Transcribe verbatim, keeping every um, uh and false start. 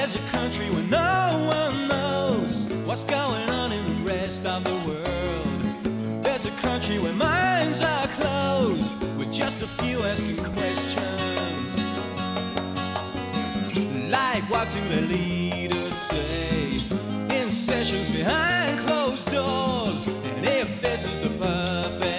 There's a country where no one knows what's going on in the rest of the world. There's a country where minds are closed, with just a few asking questions. Like, what do their leaders say in sessions behind closed doors? And if this is the perfect